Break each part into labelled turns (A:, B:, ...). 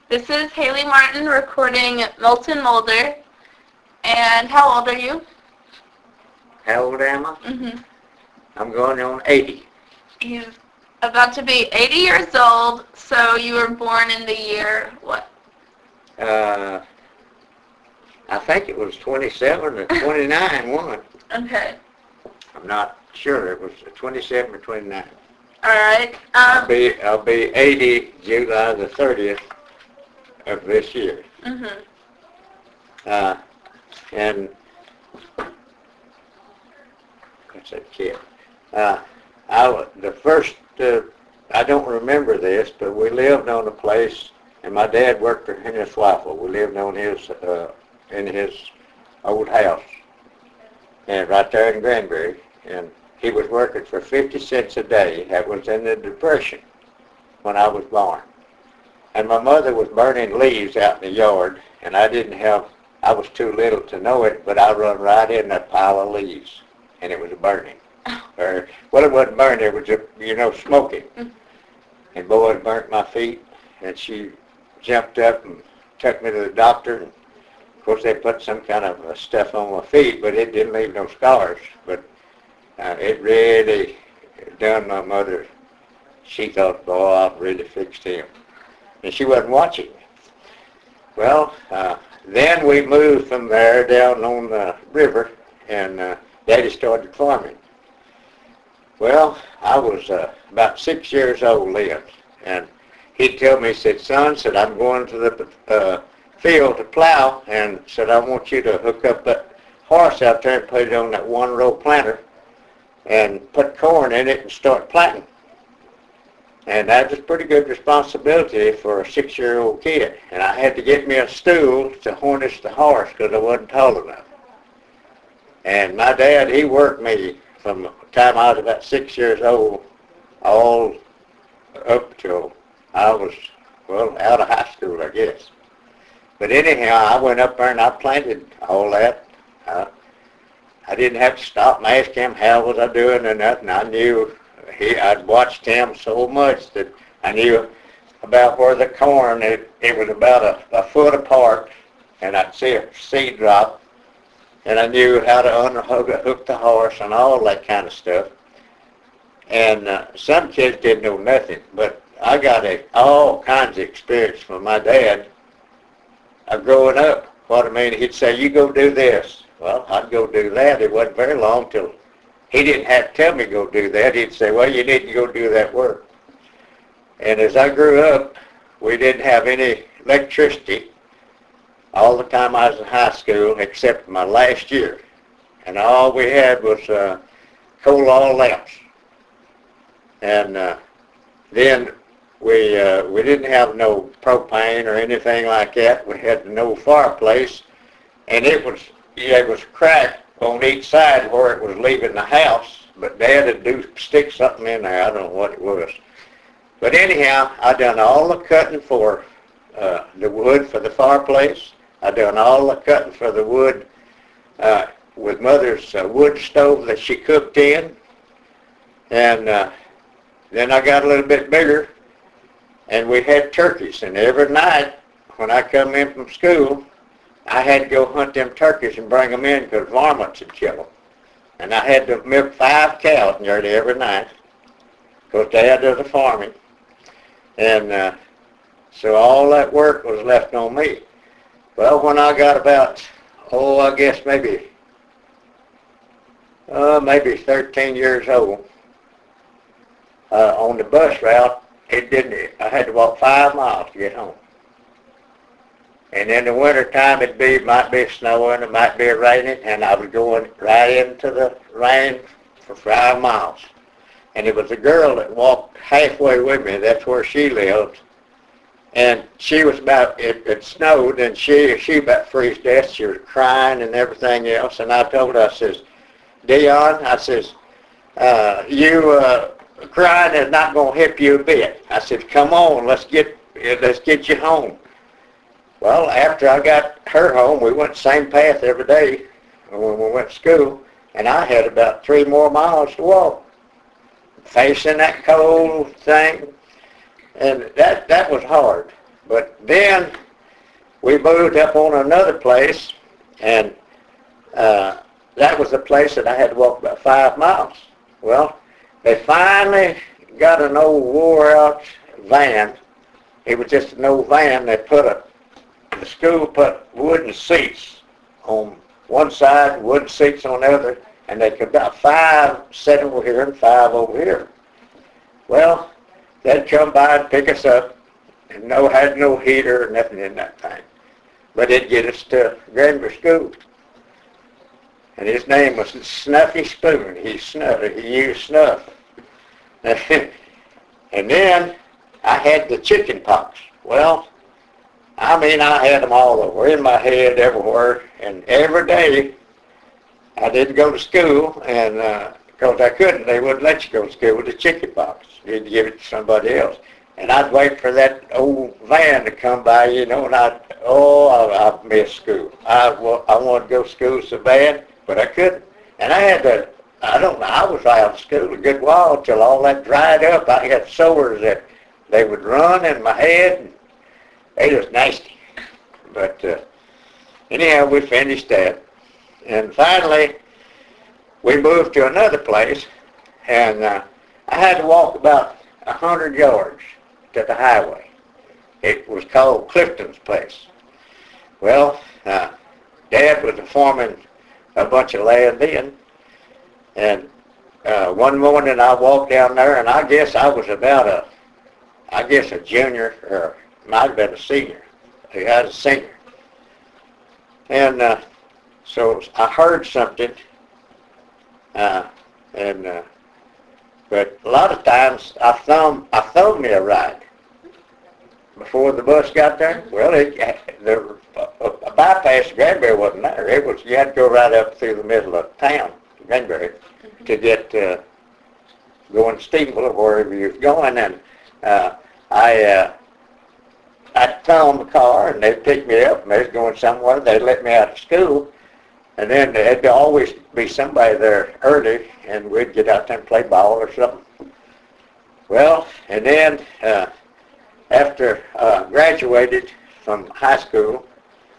A: This is Haley Martin recording Milton Mulder. And how old are you?
B: How old am I?
A: Mm-hmm.
B: I'm going on 80.
A: He's about to be 80 years old, so you were born in the year what?
B: I think it was 27 or 29 one.
A: Okay.
B: I'm not sure. It was 27 or 29.
A: All right.
B: I'll be 80 July the 30th of this year.
A: Mm-hmm.
B: And what's that kid? The first, I don't remember this, but we lived on a place, and my dad worked for Henry Swaffle. We lived on in his old house, and right there in Granbury, and he was working for 50 cents a day. That was in the Depression when I was born. And my mother was burning leaves out in the yard, and I was too little to know it, but I run right in that pile of leaves, and it was burning. Well, it wasn't burning, it was smoking. And boy, it burnt my feet, and she jumped up and took me to the doctor. And of course, they put some kind of stuff on my feet, but it didn't leave no scars. But it really done my mother. She thought, boy, I've really fixed him. And she wasn't watching. Well, then we moved from there down on the river, and Daddy started farming. Well, I was about 6 years old then, and he told me, he said, son, I'm going to the field to plow, and said, I want you to hook up that horse out there and put it on that one-row planter and put corn in it and start planting. And that was a pretty good responsibility for a 6-year-old kid. And I had to get me a stool to harness the horse because I wasn't tall enough. And my dad, he worked me from the time I was about 6 years old all up till I was, out of high school, I guess. But anyhow, I went up there and I planted all that. I didn't have to stop and ask him how was I doing or nothing. I knew I'd watched him so much that I knew about where the corn, it was about a foot apart, and I'd see a seed drop, and I knew how to unhook the horse and all that kind of stuff. And some kids didn't know nothing, but I got all kinds of experience from my dad growing up. He'd say, you go do this. Well, I'd go do that. It wasn't very long till he didn't have to tell me to go do that. He'd say, well, you need to go do that work. And as I grew up, we didn't have any electricity all the time I was in high school except my last year. And all we had was coal oil lamps. And then we didn't have no propane or anything like that. We had no fireplace, and it was cracked on each side where it was leaving the house, but Dad would stick something in there. I don't know what it was. But anyhow, I done all the cutting for the wood for the fireplace. I done all the cutting for the wood with Mother's wood stove that she cooked in. And then I got a little bit bigger, and we had turkeys. And every night when I come in from school, I had to go hunt them turkeys and bring them in because varmints would kill them. And I had to milk 5 cows nearly every night because Dad does the farming. And so all that work was left on me. Well, when I got about, I guess maybe 13 years old, on the bus route, I had to walk 5 miles to get home. And in the wintertime, might be snowing, it might be raining, and I was going right into the rain for 5 miles. And it was a girl that walked halfway with me. That's where she lived. And she was it snowed, and she about freezed to death. She was crying and everything else. And I told her, I says, Dion, I says, you crying is not going to help you a bit. I said, come on, let's get you home. Well, after I got her home, we went the same path every day when we went to school, and I had about 3 more miles to walk, facing that cold thing, and that was hard. But then we moved up on another place, and that was a place that I had to walk about 5 miles. Well, they finally got an old wore-out van. It was just an old van. The school put wooden seats on one side, wooden seats on the other, and they could about 5 sit over here and 5 over here. Well, they'd come by and pick us up, and had no heater or nothing in that thing. But it'd get us to Granbury School. And his name was Snuffy Spoon. He used snuff. And then I had the chicken pox. Well, I had them all over, in my head, everywhere. And every day, I didn't go to school, and because I couldn't, they wouldn't let you go to school with the chicken pox. You'd give it to somebody else. And I'd wait for that old van to come by, and I missed school. I wanted to go to school so bad, but I couldn't. And I was out of school a good while till all that dried up. I had sores that they would run in my head, and they was nasty. But anyhow, we finished that. And finally, we moved to another place, and I had to walk about 100 yards to the highway. It was called Clifton's place. Well, Dad was farming a bunch of land then, and one morning I walked down there, and I guess I was about a junior, or might have been a senior. I was a senior. And so I heard something, but a lot of times I thumbed me a ride before the bus got there. Well, a bypass to Granbury wasn't there. You had to go right up through the middle of town, Granbury, to get going to Stephenville or wherever you was going. And I'd tow the car, and they'd pick me up, and they was going somewhere. They'd let me out of school, and then there'd always be somebody there early, and we'd get out there and play ball or something. Well, and then after graduated from high school,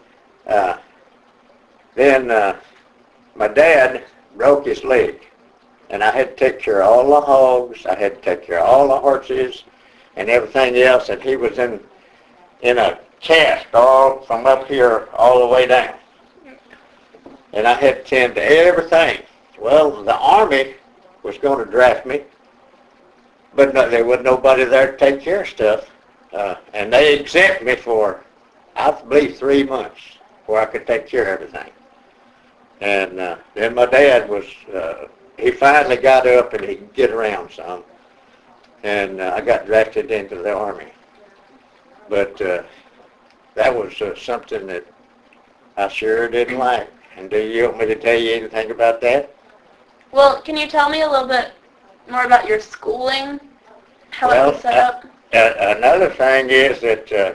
B: then my dad broke his leg, and I had to take care of all the hogs. I had to take care of all the horses and everything else, and he was in a cast all from up here all the way down. And I had to tend to everything. Well, the Army was going to draft me, but there wasn't nobody there to take care of stuff. And they exempted me for, I believe, 3 months where I could take care of everything. And then my dad was, he finally got up and he could get around some. And I got drafted into the Army. But that was something that I sure didn't like. And do you want me to tell you anything about that?
A: Well, can you tell me a little bit more about your schooling? How it was set up?
B: Another thing is that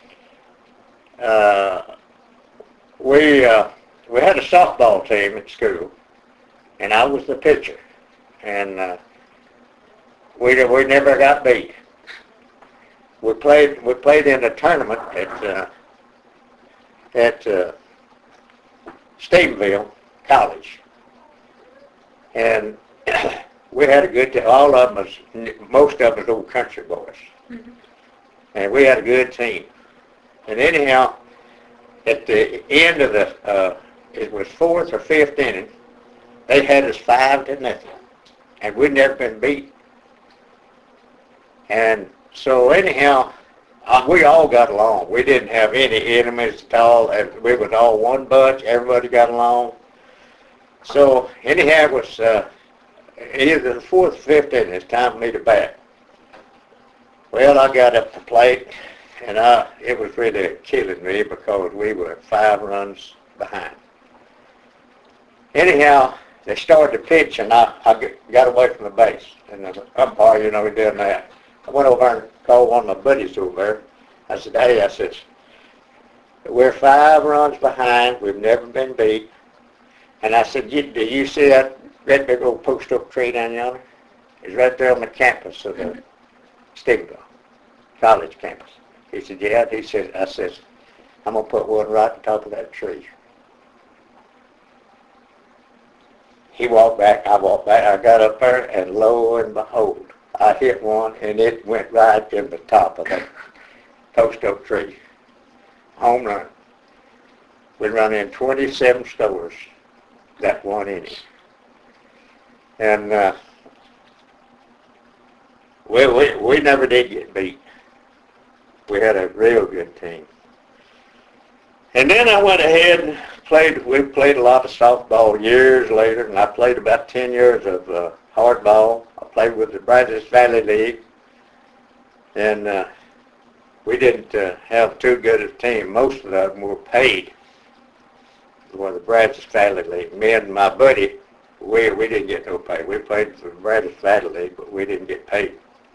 B: we had a softball team at school, and I was the pitcher. And we never got beat. We played in a tournament at Stephenville College, and we had a good team. All of them most of us old country boys, and we had a good team. And anyhow, at the end of it was 4th or 5th inning, they had us 5-0, and we'd never been beat. And so anyhow, we all got along. We didn't have any enemies at all. We was all one bunch. Everybody got along. So anyhow, it was either the 4th or 5th inning. It's time for me to bat. Well, I got up the plate, and it was really killing me because we were 5 runs behind. Anyhow, they started to pitch, and I got away from the base. And the umpire, he done that. I went over and called one of my buddies over there. I said, hey, we're 5 runs behind. We've never been beat. And I said, do you see that big old post oak tree down yonder? It's right there on the campus of the Stephenville College campus. He said, yeah. He said, I says, I'm going to put one right on top of that tree. He walked back, I walked back. I got up there, and lo and behold, I hit one, and it went right in the top of that post oak tree. Home run. We run in 27 stores that one inning. And we never did get beat. We had a real good team. And then I went ahead and we played a lot of softball years later, and I played about 10 years of hardball. I played with the Brazos Valley League, and we didn't have too good a team. Most of them were paid for the Brazos Valley League. Me and my buddy, we didn't get no pay. We played for the Brazos Valley League, but we didn't get paid.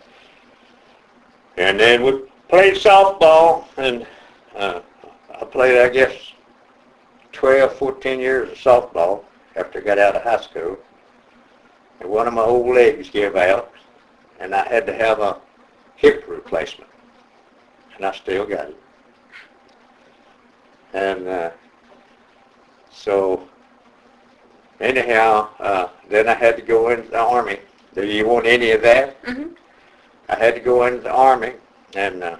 B: And then we played softball, and I played, I guess, 12, 14 years of softball after I got out of high school. And one of my old legs gave out, and I had to have a hip replacement. And I still got it. And so, anyhow, then I had to go into the Army. Do you want any of that?
A: Mm-hmm.
B: I had to go into the Army, and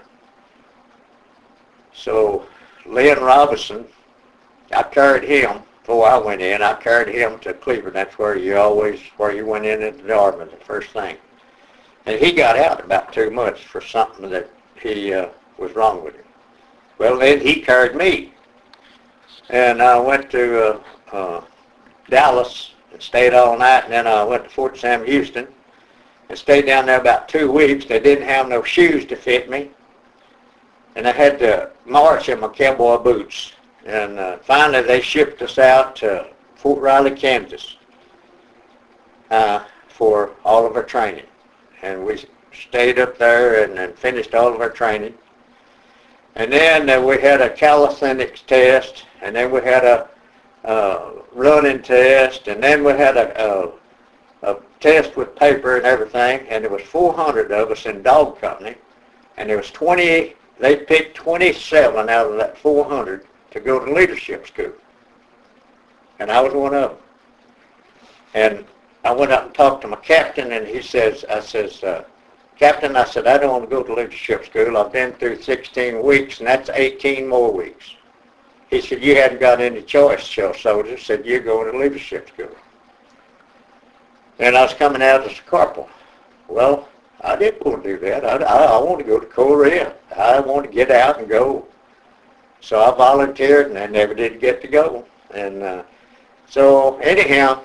B: so Lynn Robinson, I carried him before I went in. I carried him to Cleveland. That's where you went into the Army, the first thing. And he got out about 2 months for something that he was wrong with him. Well, then he carried me. And I went to Dallas and stayed all night, and then I went to Fort Sam Houston and stayed down there about 2 weeks. They didn't have no shoes to fit me, and I had to march in my cowboy boots. And finally they shipped us out to Fort Riley, Kansas for all of our training. And we stayed up there and finished all of our training. And then we had a calisthenics test, and then we had a running test, and then we had a test with paper and everything, and there was 400 of us in dog company, and there was 20, they picked 27 out of that 400 to go to leadership school. And I was one of them. And I went up and talked to my captain, and he says, Captain, I said, I don't want to go to leadership school. I've been through 16 weeks, and that's 18 more weeks. He said, you hadn't got any choice, Shell Soldier. Said, you're going to leadership school. And I was coming out as a corporal. Well, I didn't want to do that. I want to go to Korea. I want to get out and go. So I volunteered, and I never did get to go. And so anyhow,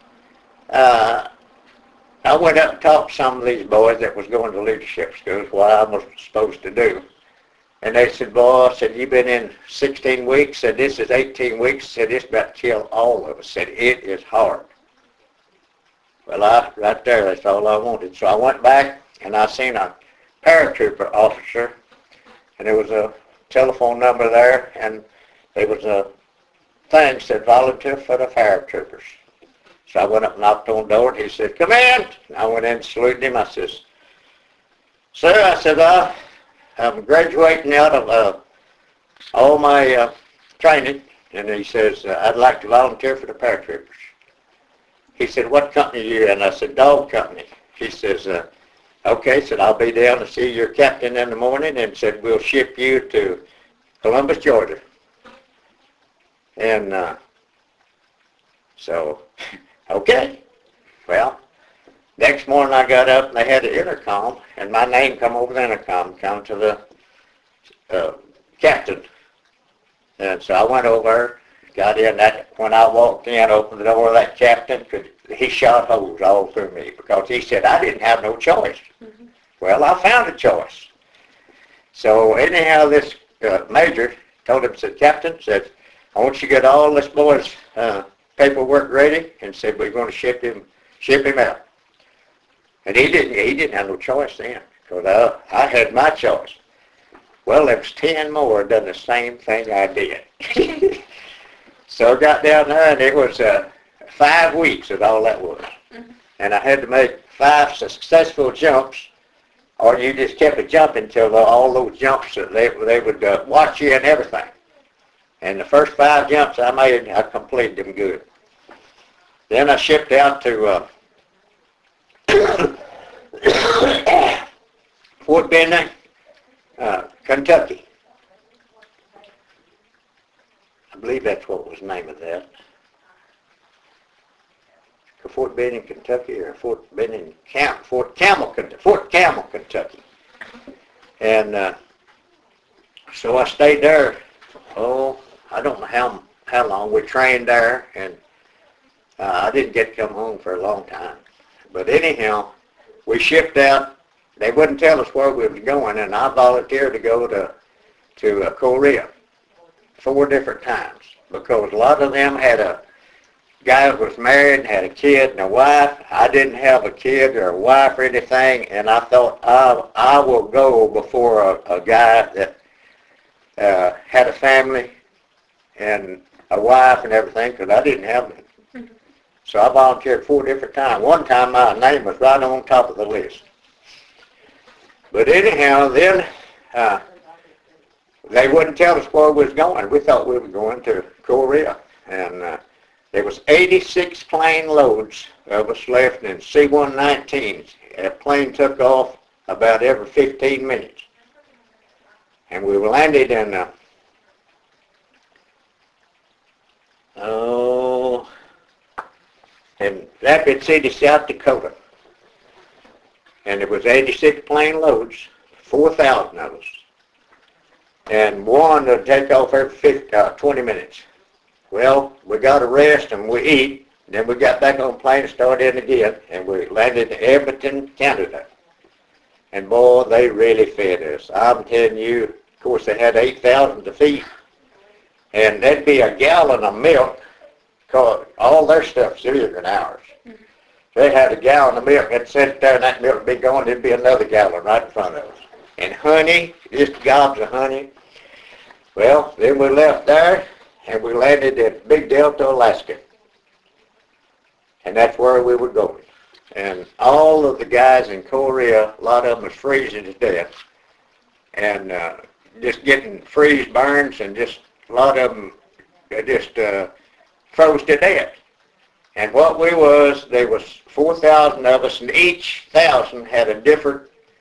B: I went up and talked to some of these boys that was going to leadership schools, what I was supposed to do. And they said, boy, I said, you've been in 16 weeks. Said, this is 18 weeks. Said, it's about to kill all of us. Said, it is hard. Well, right there, that's all I wanted. So I went back, and I seen a paratrooper officer, and there was a telephone number there, and there was a thing that said, volunteer for the paratroopers. So I went up and knocked on the door, and he said, come in. And I went in and saluted him. I says, sir, I said, I'm graduating out of all my training. And he says, I'd like to volunteer for the paratroopers. He said, what company are you in? I said, dog company. He says, okay. Said, I'll be down to see your captain in the morning, and said, we'll ship you to Columbus, Georgia. And so, okay. Well, next morning I got up, and they had an intercom, and my name come over the intercom, come to the captain. And so I went over, got in. That when I walked in, opened the door, that captain, he shot holes all through me because he said I didn't have no choice. Mm-hmm. Well, I found a choice. So anyhow, this major told him, said, Captain, said, I want you to get all this boy's paperwork ready, and said we're going to ship him out. And he didn't have no choice then, because I had my choice. Well, there was 10 more done the same thing I did. So I got down there, and it was 5 weeks is all that was. Mm-hmm. And I had to make 5 successful jumps or you just kept it jumping till all those jumps that they would watch you and everything. And the first 5 jumps I made, I completed them good. Then I shipped out to Fort Benning, Kentucky. I believe that's what was the name of that. Fort Benning, Kentucky, or Fort Campbell, Kentucky. And so I stayed there. Oh, I don't know how long. We trained there, and I didn't get to come home for a long time. But anyhow, we shipped out. They wouldn't tell us where we was going, and I volunteered to go to Korea 4 different times, because a lot of them had a guy that was married and had a kid and a wife. I didn't have a kid or a wife or anything, and I thought I will go before a guy that had a family and a wife and everything, because I didn't have it. So I volunteered 4 different times. One time my name was right on top of the list. But anyhow, then they wouldn't tell us where we was going. We thought we were going to Korea, and there was 86 plane loads of us left in C-119s. A plane took off about every 15 minutes. And we landed in Rapid City, South Dakota. And it was 86 plane loads, 4,000 of us. And one would take off every 20 minutes. Well, we got a rest and we eat. Then we got back on the plane and started in again. And we landed in Edmonton, Canada. And boy, they really fed us. I'm telling you, of course, they had 8,000 to feed. And there'd be a gallon of milk, because all their stuff's bigger than ours. They had a gallon of milk, and sit there, and that milk would be gone. There'd be another gallon right in front of us. And honey, just gobs of honey. Well, then we left there, and we landed at Big Delta, Alaska. And that's where we were going. And all of the guys in Korea, a lot of them was freezing to death. And just getting freeze burns, and just a lot of them just froze to death. And what we was, there was 4,000 of us, and each 1,000 had a different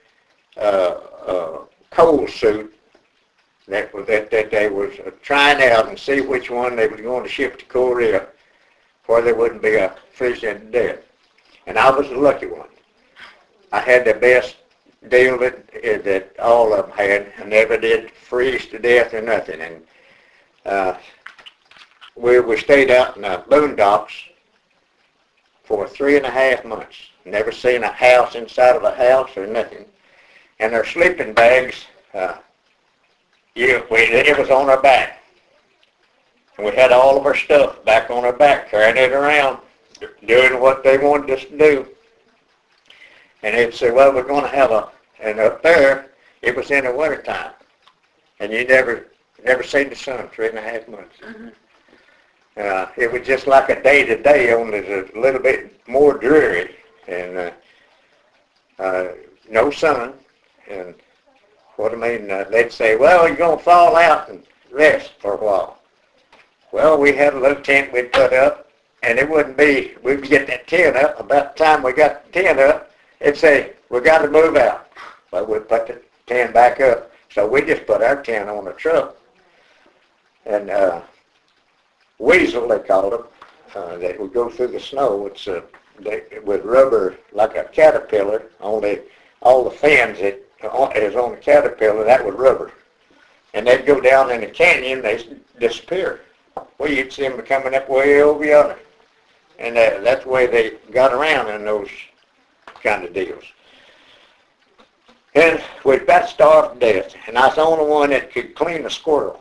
B: cold suit that they was trying out and see which one they was going to ship to Korea, where there wouldn't be a freezing to death. And I was the lucky one. I had the best deal that all of them had. I never did freeze to death or nothing. And we stayed out in the boondocks for 3.5 months. Never seen a house inside of a house or nothing. And our sleeping bags, it was on our back. And we had all of our stuff back on our back, carrying it around, doing what they wanted us to do. And they'd say, well, we're going to have and up there, it was in the wintertime. And you never seen the sun 3.5 months. Mm-hmm. It was just like a day-to-day, only a little bit more dreary. And no sun. And what I mean, they'd say, well, you're going to fall out and rest for a while. Well, we had a little tent we'd put up, and it wouldn't be, we'd get that tent up. About the time we got the tent up, it'd say, we got to move out. Well, we'd put the tent back up. So we just put our tent on the truck. And weasel, they called them. They would go through the snow. It's with rubber like a caterpillar, only all the fins that is on the caterpillar, that was rubber. And they'd go down in the canyon, they'd disappear. Well, you'd see them coming up way over yonder. And that's the way they got around in those kind of deals. And we about starved to death. And I was the only one that could clean a squirrel.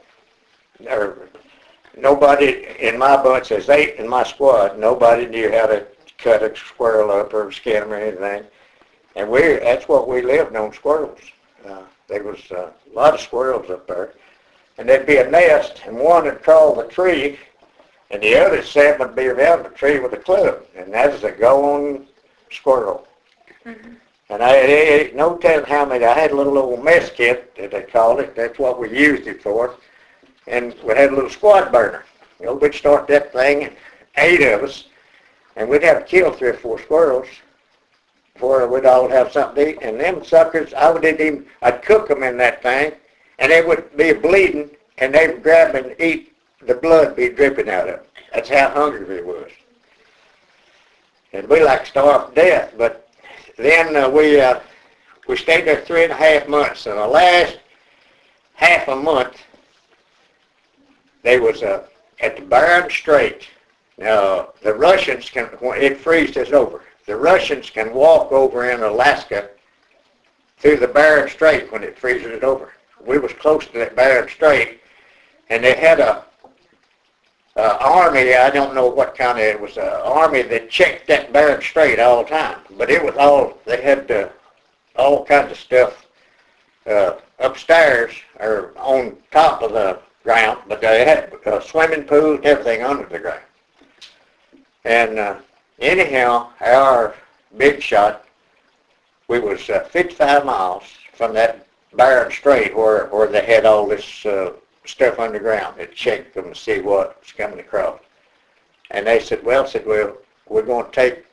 B: Nobody in my bunch, there's 8 in my squad, nobody knew how to cut a squirrel up or skin them or anything. And that's what we lived on, squirrels. There was a lot of squirrels up there. And there'd be a nest, and one would crawl the tree, and the other 7 would be around the tree with a club. And that was a gone squirrel. Mm-hmm. And I ain't no telling how many. I had a little old mess kit that they called it. That's what we used it for. And we had a little squad burner. You know, we'd start that thing, and 8 of us, and we'd have to kill 3 or 4 squirrels before we'd all have something to eat. And them suckers, I'd cook them in that thing, and they would be bleeding, and they'd grab and eat, the blood be dripping out of them. That's how hungry we was. And we like starved to death, but then we stayed there 3.5 months, and the last half a month, they was at the Bering Strait. Now, the Russians it freezes over. The Russians can walk over in Alaska through the Bering Strait when it freezes it over. We was close to that Bering Strait, and they had a army, I don't know what kind of, it was an army that checked that Bering Strait all the time. But it was all, they had all kinds of stuff upstairs or on top of the ground, but they had a swimming pool and everything under the ground. And anyhow, our big shot, we was 55 miles from that Bering Strait where they had all this stuff underground. It checked them to see what was coming across. And they said, well, we're going to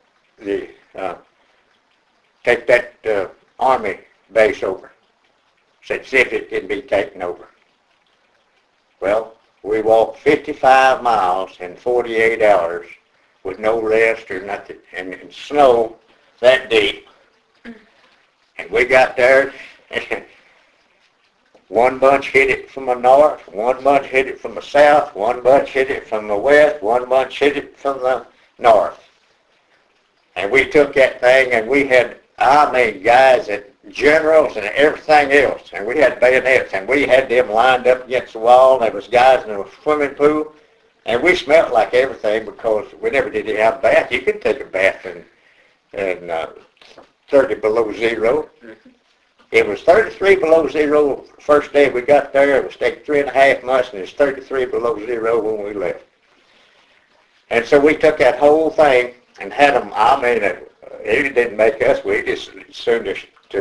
B: take that army base over. Said, see if it can be taken over. Well, we walked 55 miles in 48 hours with no rest or nothing, and snow that deep. And we got there, and one bunch hit it from the north, one bunch hit it from the south, one bunch hit it from the west, one bunch hit it from the north. And we took that thing, and we had, guys that generals and everything else, and we had bayonets, and we had them lined up against the wall, and there was guys in a swimming pool, and we smelled like everything because we never did have a bath. You could take a bath in 30 below zero. It was 33 below zero the first day we got there. It was taking 3.5 months, and it was 33 below zero when we left. And so we took that whole thing and had them, it didn't make us, we just assumed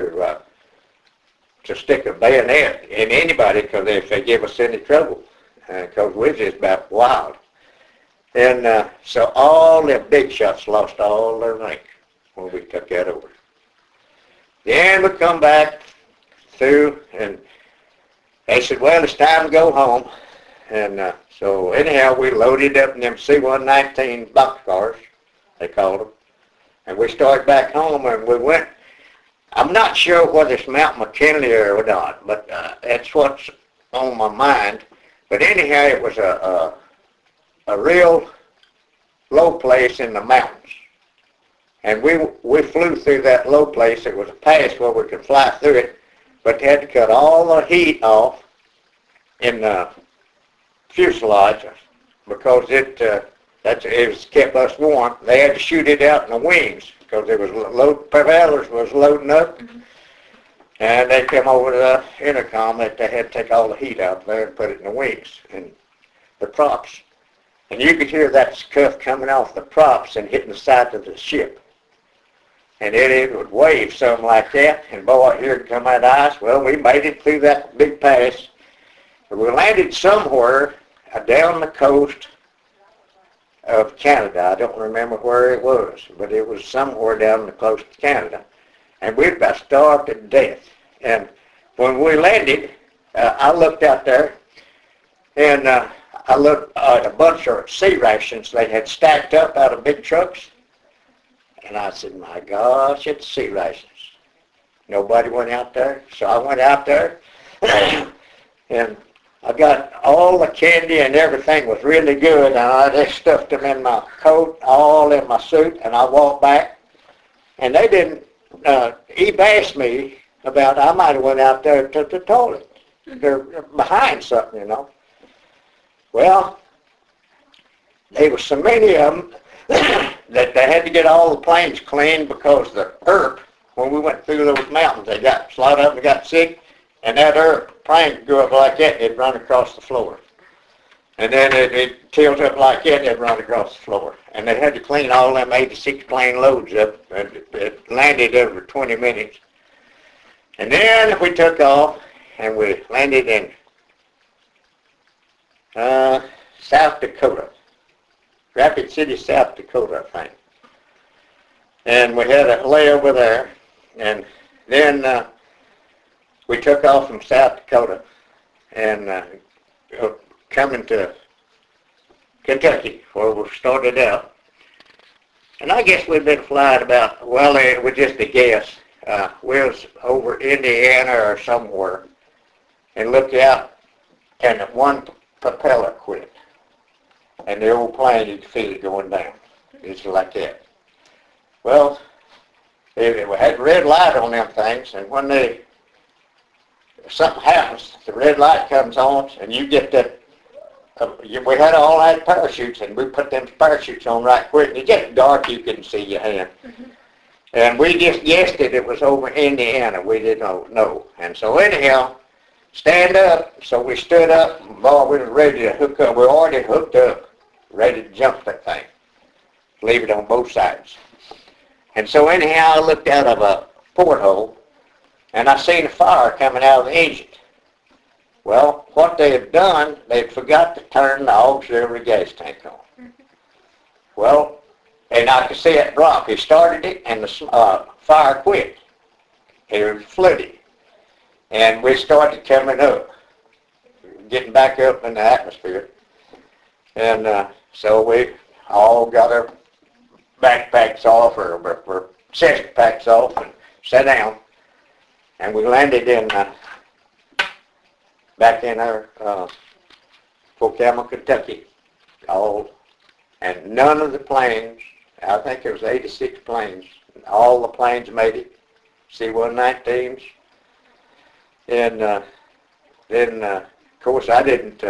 B: to stick a bayonet in anybody because if they give us any trouble, because we're just about wild. And so all the big shots lost all their rank when we took that over. Then we come back through, and they said, well, it's time to go home. And so anyhow, we loaded up in them C-119 boxcars, they called them, and we started back home, and we went. I'm not sure whether it's Mount McKinley or not, but that's what's on my mind. But anyhow, it was a real low place in the mountains. And we flew through that low place. It was a pass where we could fly through it, but they had to cut all the heat off in the fuselage because it kept us warm. They had to shoot it out in the wings because there was propellers was loading up, and they came over to the intercom that they had to take all the heat out there and put it in the wings and the props. And you could hear that scuff coming off the props and hitting the side of the ship. And it would wave something like that, and boy, here it come out ice. Well, we made it through that big pass. We landed somewhere down the coast of Canada. I don't remember where it was, but it was somewhere down the coast of Canada. And we about starved to death. And when we landed, I looked out there, and I looked at a bunch of sea rations they had stacked up out of big trucks. And I said, my gosh, it's sea rations. Nobody went out there. So I went out there, and I got all the candy and everything was really good, and I just stuffed them in my coat, all in my suit, and I walked back. And they didn't, he asked me about, I might have went out there to the toilet. They're behind something, you know. Well, there were so many of them that they had to get all the planes cleaned because the ERP, when we went through those mountains, a lot of them got sick, and that ERP plane could go up like that, it'd run across the floor. And then it tilts up like that and it run across the floor. And they had to clean all them 86 plane loads up. And it landed over 20 minutes. And then we took off and we landed in South Dakota. Rapid City, South Dakota, I think. And we had a layover there. And then we took off from South Dakota and coming to Kentucky, where we started out. And I guess we'd been flying about, well, it was just a guess. We was over Indiana or somewhere and looked out and one propeller quit. And the old plane, you could feel it going down. It's like that. Well, we had red light on them things, and when something happens, the red light comes on, and you get that. We had all that parachutes, and we put them parachutes on right quick. And it gets dark, you couldn't see your hand. Mm-hmm. And we just guessed it was over Indiana. We didn't know. And so anyhow, stand up. So we stood up, and boy, we were ready to hook up. We were already hooked up, ready to jump that thing, leave it on both sides. And so anyhow, I looked out of a porthole, and I seen a fire coming out of the engine. Well, what they had done, they had forgot to turn the auxiliary gas tank on. Mm-hmm. Well, and I could see it drop. He started it, and the fire quit. It was flooded. And we started coming up, getting back up in the atmosphere. And so we all got our backpacks off, or chest packs off, and sat down. And we landed in back in our Fort Campbell, Kentucky, and none of the planes, I think there was 86 planes, all the planes made it, C-119s. And then, of course, I didn't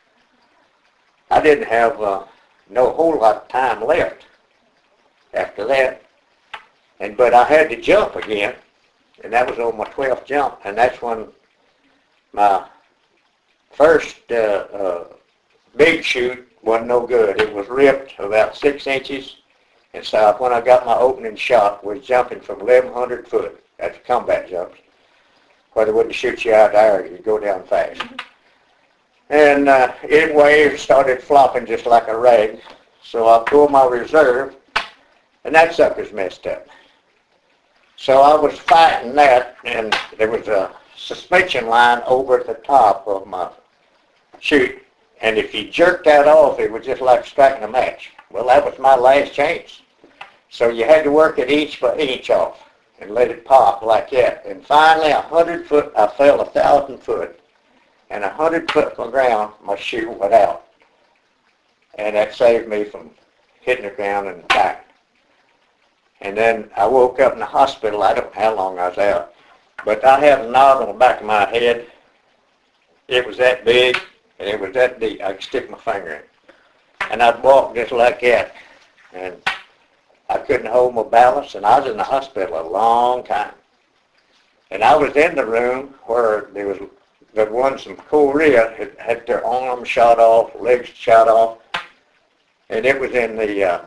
B: have no whole lot of time left after that. But I had to jump again, and that was on my 12th jump, and that's when my first big chute wasn't no good. It was ripped about 6 inches, and so when I got my opening shot, was jumping from 1,100 foot. That's combat jumps, where they wouldn't shoot you out there, you'd go down fast. And anyway, it started flopping just like a rag, so I pulled my reserve, and that sucker's messed up. So I was fighting that, and there was a suspension line over at the top of my chute, and if you jerked that off, it was just like striking a match. Well, that was my last chance. So you had to work it inch by inch off and let it pop like that. And finally, 100 foot, I fell 1,000 foot, and 100 foot from the ground, my chute went out. And that saved me from hitting the ground and back. And then I woke up in the hospital. I don't know how long I was out, but I had a knot on the back of my head. It was that big, and it was that deep. I could stick my finger in it. And I'd walk just like that, and I couldn't hold my balance, and I was in the hospital a long time. And I was in the room where there was the ones from Korea had their arms shot off, legs shot off, and it was in the,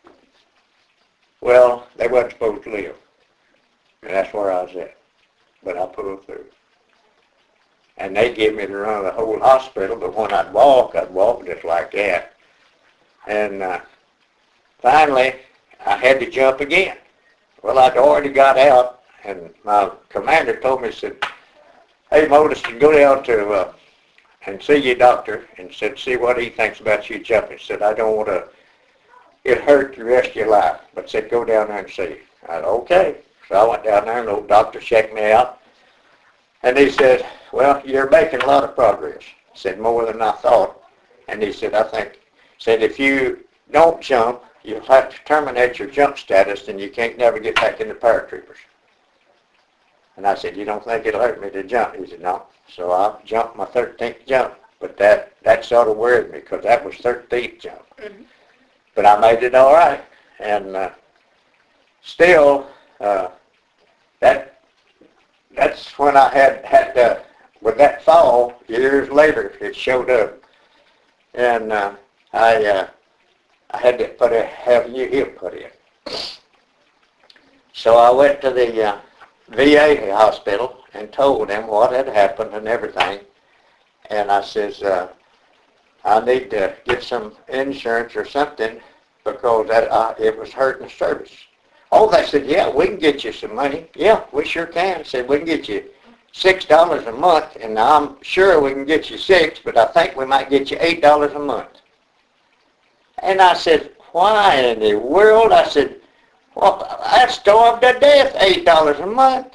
B: well, they wasn't supposed to live. And that's where I was at. But I pulled through. And they gave me the run of the whole hospital, but when I'd walk just like that. And finally, I had to jump again. Well, I'd already got out, and my commander told me, he said, hey, Modus, you go down to and see your doctor, and said, see what he thinks about you jumping. He said, I don't want to get hurt the rest of your life, but said, go down there and see him. I said, okay. So I went down there, and the old doctor checked me out, and he said, well, you're making a lot of progress. He said, more than I thought. And he said, said, if you don't jump, you'll have to terminate your jump status, and you can't never get back into paratroopers. And I said, you don't think it'll hurt me to jump? He said, no. So I jumped my 13th jump, but that sort of worried me, because that was 13th jump. Mm-hmm. But I made it all right, and still, that's when I had with that fall, years later, it showed up. and I had to have a new hip put in. So I went to the VA hospital and told them what had happened and everything. And I says, I need to get some insurance or something because it was hurting the service. Oh, they said, yeah, we can get you some money. Yeah, we sure can. Said, we can get you $6 a month, and I'm sure we can get you $6, but I think we might get you $8 a month. And I said, why in the world? I said, well, I starved to death, $8 a month.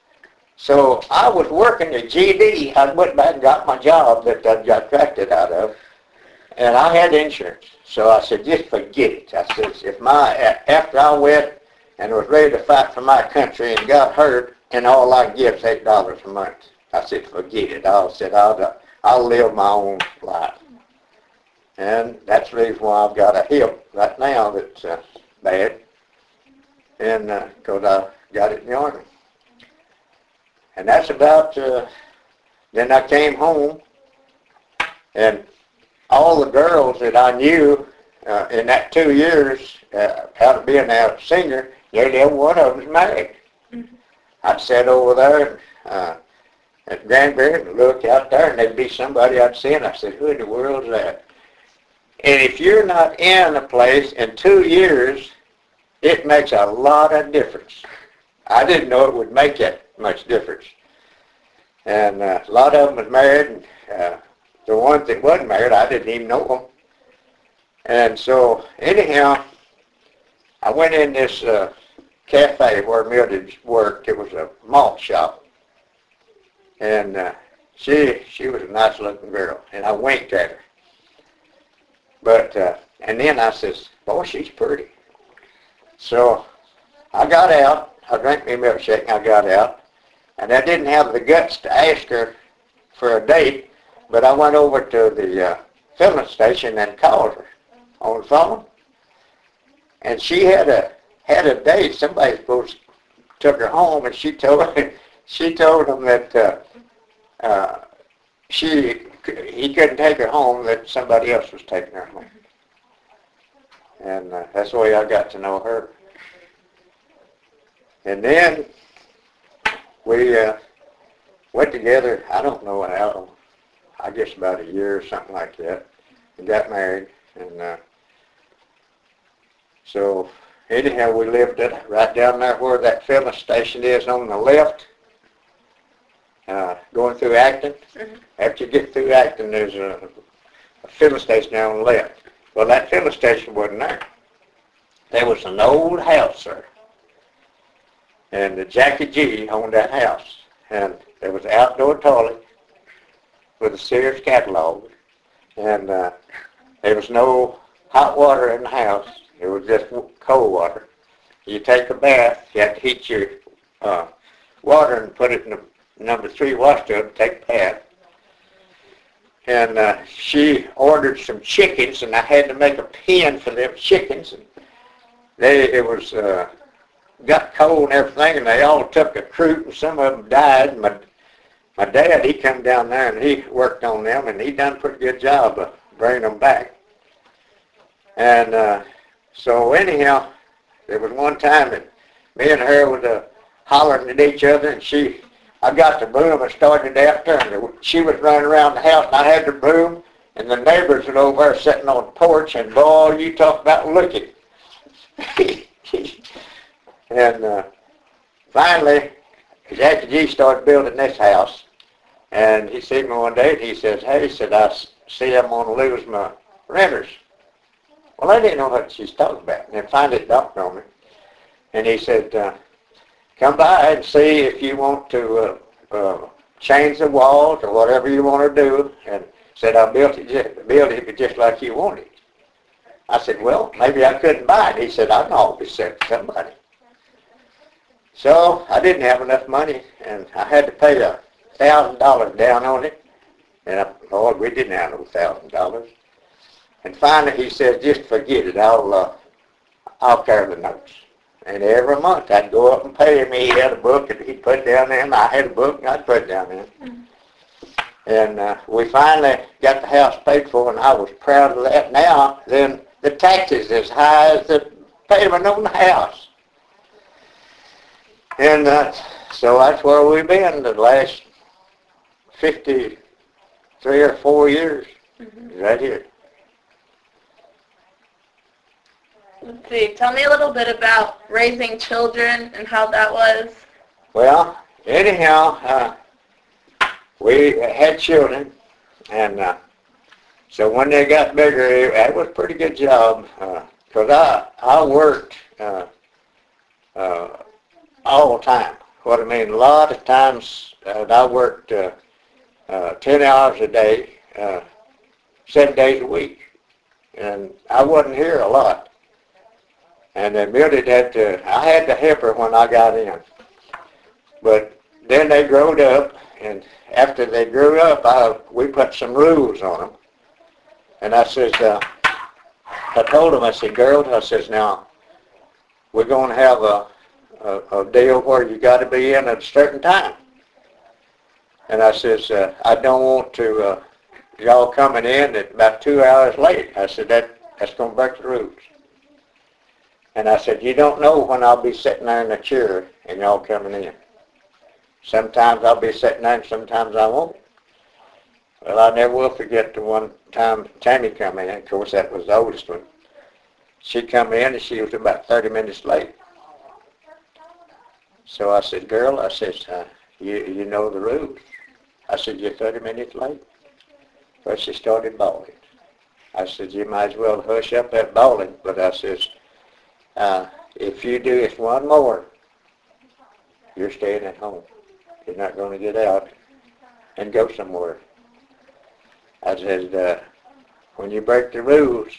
B: So I was working at GD. I went back and got my job that I got drafted out of, and I had insurance. So I said, just forget it. I said, after I went and was ready to fight for my country and got hurt, and all I give is $8 a month, I said, forget it. I said, I'll live my own life. And that's the reason why I've got a hip right now that's bad, and because I got it in the Army. And that's about, then I came home, and all the girls that I knew in that 2 years, out of being a senior, nearly every one of them was married. Mm-hmm. I'd sit over there at Granbury and look out there, and there'd be somebody I'd see, and I said, who in the world is that? And if you're not in a place in 2 years, it makes a lot of difference. I didn't know it would make that much difference. And a lot of them was married, and the ones that wasn't married, I didn't even know them. And so, anyhow, I went in this cafe where Mildred worked. It was a malt shop. And she was a nice-looking girl, and I winked at her. But, and then I says, boy, she's pretty. So I got out. I drank me a milkshake, and I got out. And I didn't have the guts to ask her for a date, but I went over to the filling station and called her on the phone. And she had a date. Somebody supposed to took her home, and she told them that he couldn't take her home, that somebody else was taking her home. And that's the way I got to know her. And then we went together, I don't know how, I guess about a year or something like that, and got married. And so anyhow, we lived right down there where that filling station is on the left, going through Acton. Mm-hmm. After you get through Acton, there's a filling station down on the left. Well, that filling station wasn't there. There was an old house there. And Jackie G owned that house. And there was an outdoor toilet with a Sears catalog. And there was no hot water in the house. It was just cold water. You take a bath, you have to heat your water and put it in the number 3 wash tub and take a bath. And she ordered some chickens, and I had to make a pen for them chickens. And it was got cold and everything, and they all took a croup, and some of them died. And my dad, he come down there, and he worked on them, and he done a pretty good job of bringing them back. And so anyhow, there was one time that me and her was hollering at each other, and I got the broom and started after her, and she was running around the house, and I had the broom, and the neighbors were over there sitting on the porch, and boy, you talk about looking. And finally, Jackie G started building this house, and he seen me one day, and he says, hey, he said, I see I'm going to lose my renters. Well, I didn't know what she's talking about, and then finally it dawned on me. And he said, come by and see if you want to change the walls or whatever you want to do. And said, I'll build it just like you want it. I said, well, maybe I couldn't buy it. He said, I can always sell it to somebody. So I didn't have enough money, and I had to pay $1,000 down on it. And Lord, we didn't have no $1,000. And finally he said, just forget it. I'll carry the notes. And every month I'd go up and pay him. He had a book and he'd put it down there, and I had a book and I'd put it down there. Mm-hmm. And we finally got the house paid for, and I was proud of that. Now, then the taxes as high as the payment on the house. And so that's where we've been the last 53 or 4 years, right here.
A: Let's see. Tell me a little bit about raising children and how that was.
B: Well, anyhow, we had children, and so when they got bigger, that was a pretty good job, because I worked all the time. What I mean, a lot of times I worked 10 hours a day, 7 days a week, and I wasn't here a lot. And then Mildy I had to help her when I got in. But then they growed up, and after they grew up, we put some rules on them. And I says, I told them, I said, girls, I says, now, we're going to have a deal where you got to be in at a certain time. And I says, I don't want to, y'all coming in at about 2 hours late. I said, that's going to break the rules. And I said, you don't know when I'll be sitting there in a chair and y'all coming in. Sometimes I'll be sitting there and sometimes I won't. Well, I never will forget the one time Tammy come in. Of course, that was the oldest one. She come in and she was about 30 minutes late. So I said, girl, I says, you know the rules. I said, you're 30 minutes late. Well, she started bawling. I said, you might as well hush up that bawling. But I says, if you do this one more, you're staying at home. You're not going to get out and go somewhere. I said, when you break the rules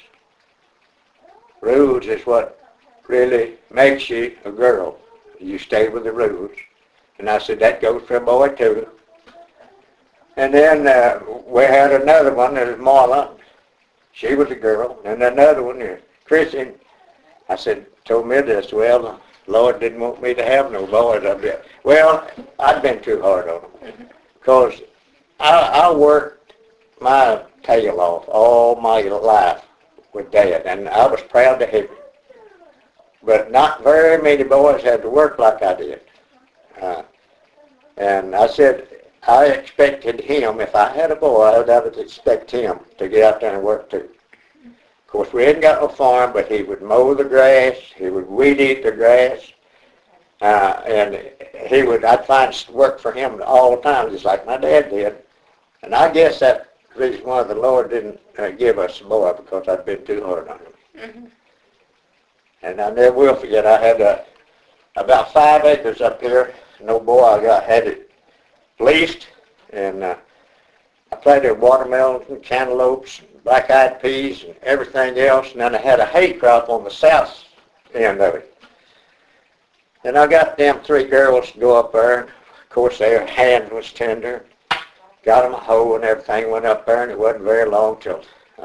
B: is what really makes you a girl. You stay with the rules. And I said, that goes for a boy too. And then we had another one, that was Marla. She was a girl. And another one, Chrissy. I said, told me this, well, the Lord didn't want me to have no boys up there. Well, I'd been too hard on them. Because I worked my tail off all my life with Dad, and I was proud to have him. But not very many boys had to work like I did. And I said, I expected him, if I had a boy, I would expect him to get out there and work too. Of course, we hadn't got no farm, but he would mow the grass, he would weed eat the grass, and I'd find work for him all the time, just like my dad did. And I guess that's the reason why the Lord didn't give us a boy, because I'd been too hard on him. Mm-hmm. And I never will forget, I had about 5 acres up here. No boy had it leased, and I planted watermelons and cantaloupes, black-eyed peas, and everything else, and then I had a hay crop on the south end of it. And I got them 3 girls to go up there. Of course, their hand was tender. Got them a hoe and everything, went up there, and it wasn't very long till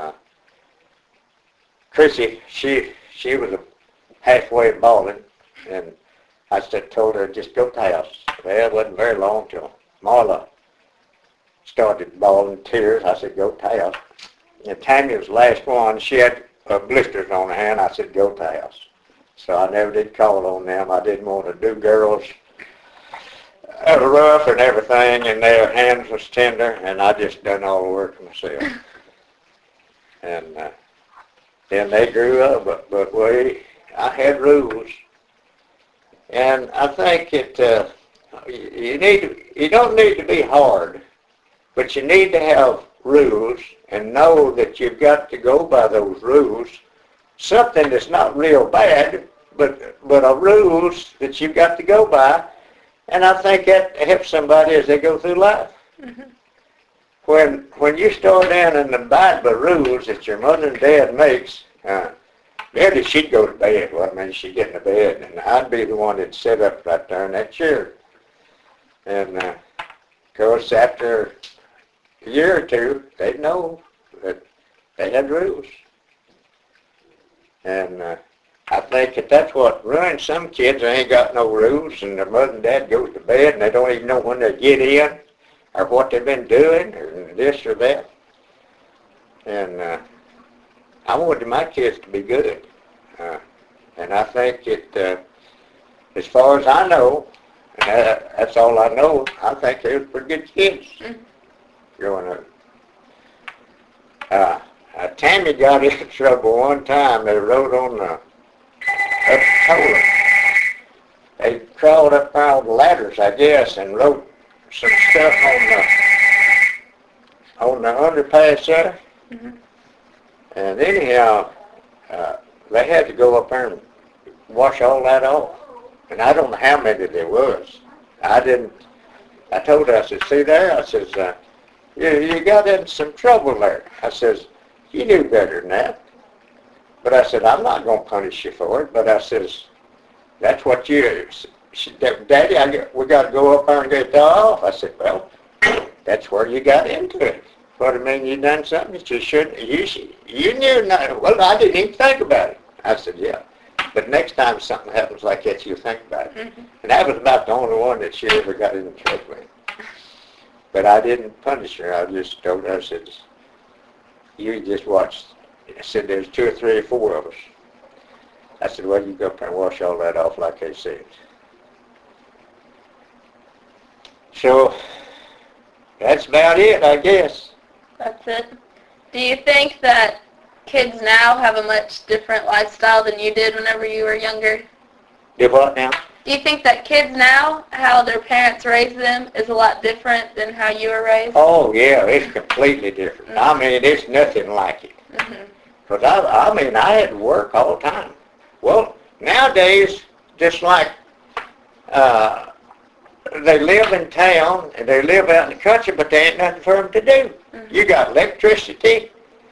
B: Chrissy, she was halfway bawling, and I told her, just go to the house. Well, it wasn't very long till Marla started bawling tears. I said, go to the house. And Tammy was the last one. She had blisters on her hand. I said, go to the house. So I never did call on them. I didn't want to do girls rough and everything, and their hands was tender, and I just done all the work myself. And then they grew up, but I had rules. And I think you don't need to be hard, but you need to have rules and know that you've got to go by those rules. Something that's not real bad, but a rules that you've got to go by. And I think that helps somebody as they go through life. Mm-hmm. When you start down and abide by rules that your mother and dad makes, maybe she'd go to bed. Well, I mean, she'd get in the bed, and I'd be the one that'd sit up right there in that chair. And of course, after a year or two, they'd know that they had rules. And I think that's what ruins some kids. They ain't got no rules, and their mother and dad goes to bed, and they don't even know when they get in. or what they've been doing, or this or that. And I wanted my kids to be good. And I think as far as I know, and that's all I know, I think they were pretty good kids growing up. Tammy got in trouble one time. They rode on up Tola. They crawled up around the ladders, I guess, and wrote some stuff on the underpass there.
A: Mm-hmm.
B: And anyhow, they had to go up there and wash all that off. And I don't know how many there was. I told her, I said, see there? I says, you got in some trouble there. I says, you knew better than that. But I said, I'm not going to punish you for it. But I says, that's what Daddy, we got to go up there and get that off. I said, well, that's where you got into it. What, I mean, you done something that you shouldn't, you knew not, well, I didn't even think about it. I said, yeah. But next time something happens like that, you think about it. Mm-hmm. And that was about the only one that she ever got in trouble with. But I didn't punish her. I just told her, I said, you just watch. I said, there's 2 or 3 or 4 of us. I said, well, you go up there and wash all that off like they said. So, that's about it, I guess.
A: That's it. Do you think that kids now have a much different lifestyle than you did whenever you were younger?
B: Do what now?
A: Do you think that kids now, how their parents raise them, is a lot different than how you were raised?
B: Oh, yeah, it's completely different. Mm-hmm. I mean, it's nothing like it. Because, I mean, I had to work all the time. Well, nowadays, just like they live in town and they live out in the country, but there ain't nothing for them to do. Mm-hmm. You got electricity,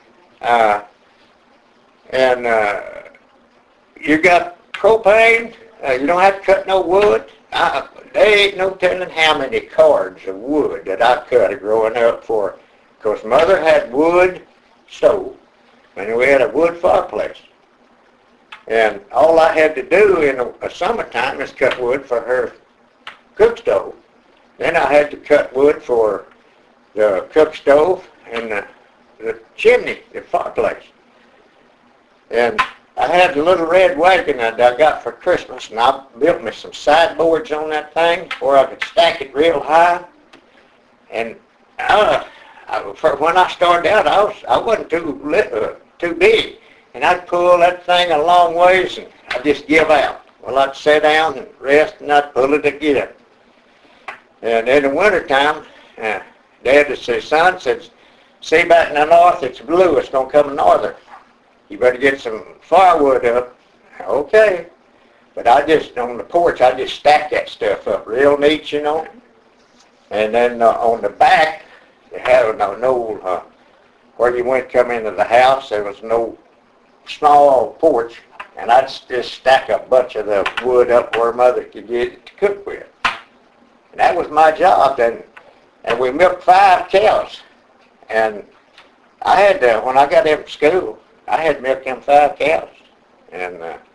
B: and you got propane. You don't have to cut no wood. There ain't no telling how many cords of wood that I cut growing up for. Because Mother had wood stove, and we had a wood fireplace. And all I had to do in the summertime is cut wood for her cook stove. Then I had to cut wood for the cook stove and the chimney, the fireplace. And I had the little red wagon that I got for Christmas, and I built me some sideboards on that thing where I could stack it real high. And when I started out, I wasn't too big, and I'd pull that thing a long ways, and I'd just give out. Well, I'd sit down and rest, and I'd pull it again. And in the wintertime, Dad would say, son, see back in the north, it's blue, it's going to come northern. You better get some firewood up. Okay. But I just, on the porch, I just stack that stuff up real neat, you know. And then on the back, they had no where you went come into the house, there was no small porch. And I'd just stack a bunch of the wood up where Mother could get it to cook with. And that was my job. And we milked 5 cows. And I had to, when I got in school, I had to milk them 5 cows. And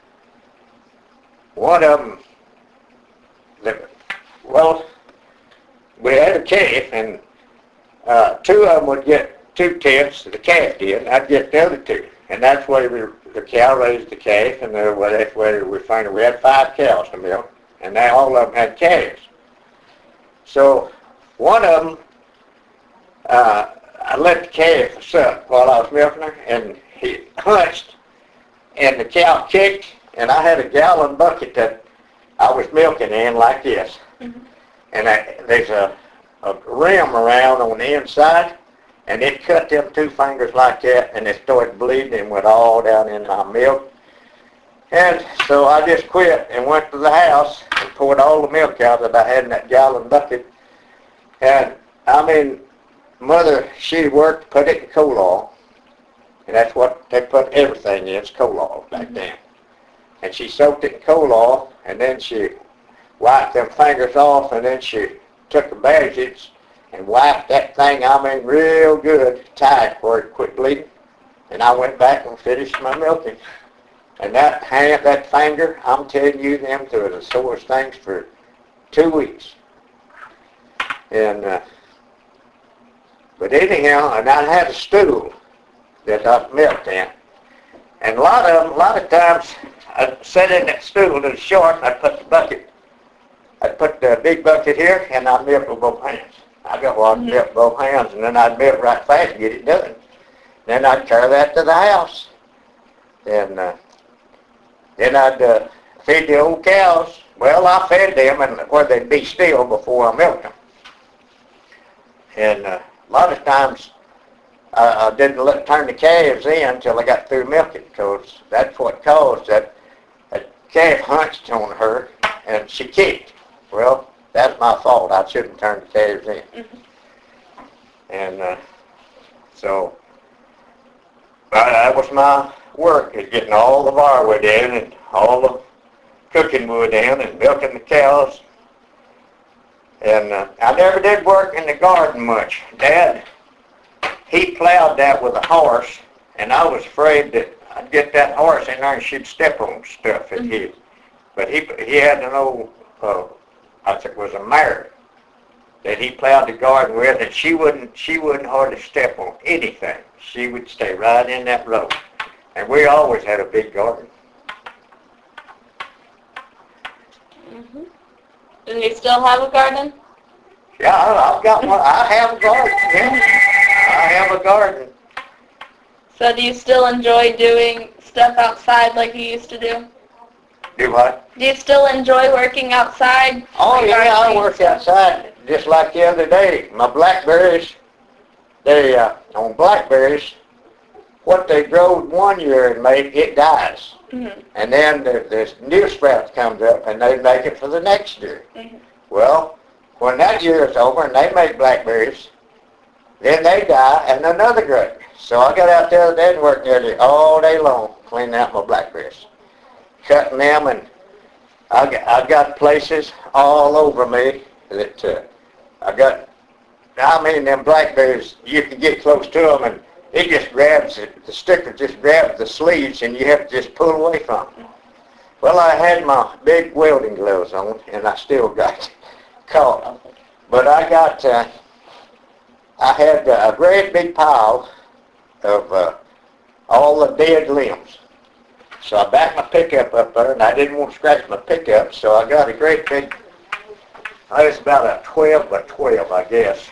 B: one of them, we had a calf, and 2 of them would get 2 tenths, the calf did, and I'd get the other 2. And that's where the cow raised the calf, and that's where we found it. We had 5 cows to milk, and all of them had calves. So one of them, I let the calf suck while I was milking her, and he hunched, and the cow kicked, and I had a gallon bucket that I was milking in like this. Mm-hmm. And there's a rim around on the inside, and it cut them 2 fingers like that, and it started bleeding and went all down in my milk. And so I just quit and went to the house and poured all the milk out that I had in that gallon bucket. And, I mean, Mother, she worked, put it in coal oil. And that's what they put everything in, it's coal oil back then. And she soaked it in coal oil, and then she wiped them fingers off, and then she took the bandage and wiped that thing, I mean, real good, tight where it quit bleeding. And I went back and finished my milking. And that hand, that finger, I'm telling you, them two are the sorest things for 2 weeks. And But anyhow, and I had a stool that I milked in. And a lot of times, I'd sit in that stool to the short, and I'd put the big bucket here, and I'd milk with both hands. I got water to milk with both hands, and then I'd milk right fast and get it done. Then I'd carry that to the house. And then I'd feed the old cows. Well, I fed them and where they'd be still before I milked them. And a lot of times I didn't turn the calves in until I got through milking, because that's what caused that calf hunched on her and she kicked. Well, that's my fault. I shouldn't turn the calves in. And so that was my work, is getting all the firewood in and all the cooking wood in and milking the cows. And I never did work in the garden much. Dad, he plowed that with a horse, and I was afraid that I'd get that horse in there and she'd step on stuff and hit. But he had an old, I think it was a mare that he plowed the garden with, and she wouldn't hardly step on anything. She would stay right in that row. And we always had a big garden.
A: And you still have a garden?
B: Yeah, I've got one. I have a garden. Yeah, I have a garden.
A: So do you still enjoy doing stuff outside like you used to do?
B: Do what?
A: Do you still enjoy working outside?
B: Oh yeah, I work outside just like the other day. My blackberries, on blackberries, what they growed one year and made, it dies. And then this new sprout comes up and they make it for the next year. Well, when that year is over and they make blackberries, then they die and another grows. So I got out there and worked nearly all day long cleaning out my blackberries, cutting them, and I got places all over me that them blackberries, you can get close to them and it just grabs it, the sticker just grabs the sleeves and you have to just pull away from it. Well, I had my big welding gloves on and I still got caught. But I had a great big pile of all the dead limbs. So I backed my pickup up there, and I didn't want to scratch my pickup, so I got a great big, it's about a 12 by 12, I guess.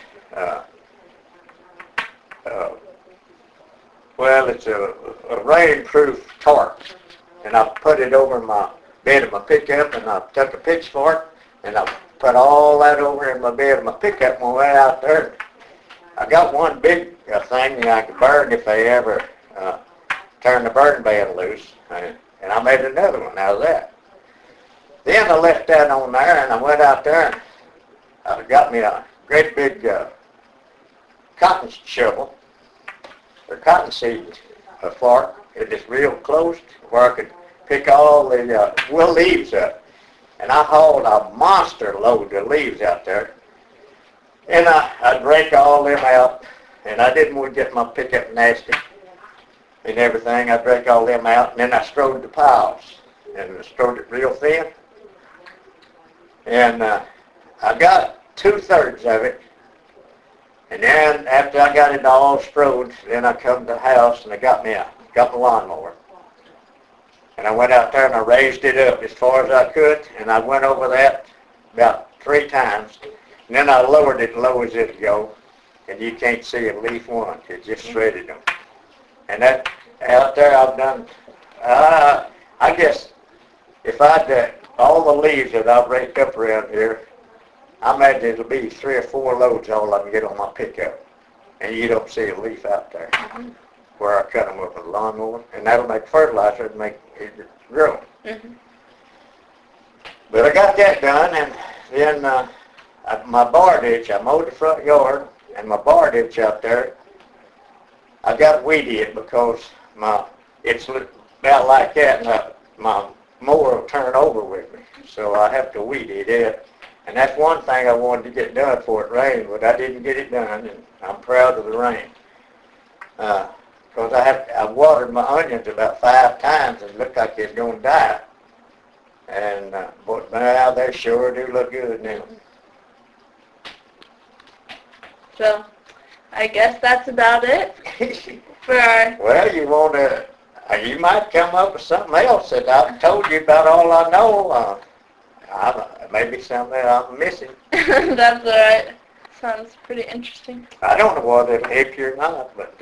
B: Well, it's a rain-proof tarp, and I put it over my bed of my pickup, and I took a pitchfork, and I put all that over in my bed of my pickup when I went out there. I got one big thing that I could burn if they ever turn the burn ban loose, and I made another one out of that. Then I left that on there, and I went out there, and I got me a great big cotton shovel, or cotton seed fork. It is real close where I could pick all the wool leaves up. And I hauled a monster load of leaves out there. And I'd rake all them out, and I didn't want to get my pickup nasty and everything. I'd rake all them out, and then I strode the piles, and I strode it real thin. And I got 2/3 of it. And then after I got it all strode, then I come to the house and I got my lawnmower. And I went out there and I raised it up as far as I could, and I went over that about 3 times. And then I lowered it as low as it'd go, and you can't see a leaf one. It just shredded them. And that out there I've done, I guess if I'd all the leaves that I've raked up around here, I imagine it'll be 3 or 4 loads all I can get on my pickup. And you don't see a leaf out there where I cut them with a lawnmower. And that'll make fertilizer and make it grow. But I got that done, and then my bar ditch, I mowed the front yard, and my bar ditch out there, I got weedy it because it's about like that, and my mower will turn over with me. So I have to weed it. And that's one thing I wanted to get done before it rained, but I didn't get it done, and I'm proud of the rain. Because I watered my onions about 5 times and it looked like it's going to die. And but now they sure do look good now.
A: So, I guess that's about it for our...
B: Well, you might come up with something else that I've told you about all I know. Maybe something I'm missing.
A: That's all right. Sounds pretty interesting.
B: I don't know whether it'll help you or not, but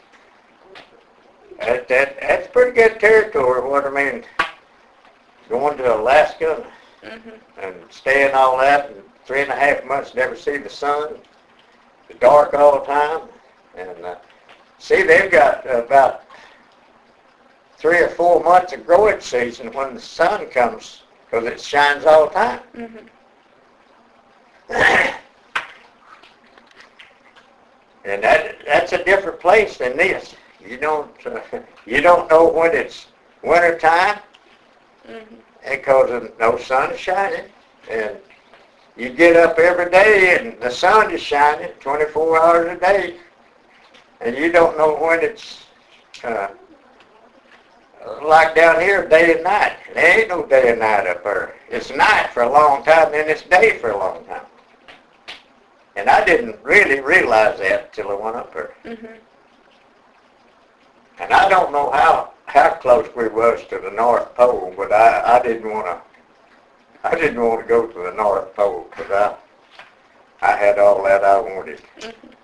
B: that's pretty good territory. What I mean, going to Alaska and staying all that, and 3.5 months never see the sun, it's dark all the time, and see, they've got about 3 or 4 months of growing season when the sun comes, because it shines all the time. And that's a different place than this. You don't know when it's winter time because no sun is shining, and you get up every day and the sun is shining 24 hours a day, and you don't know when it's like down here, day and night. There ain't no day and night up there. It's night for a long time, then it's day for a long time. And I didn't really realize that until I went up there. And I don't know how close we was to the North Pole, but I didn't want to go to the North Pole because I had all that I wanted.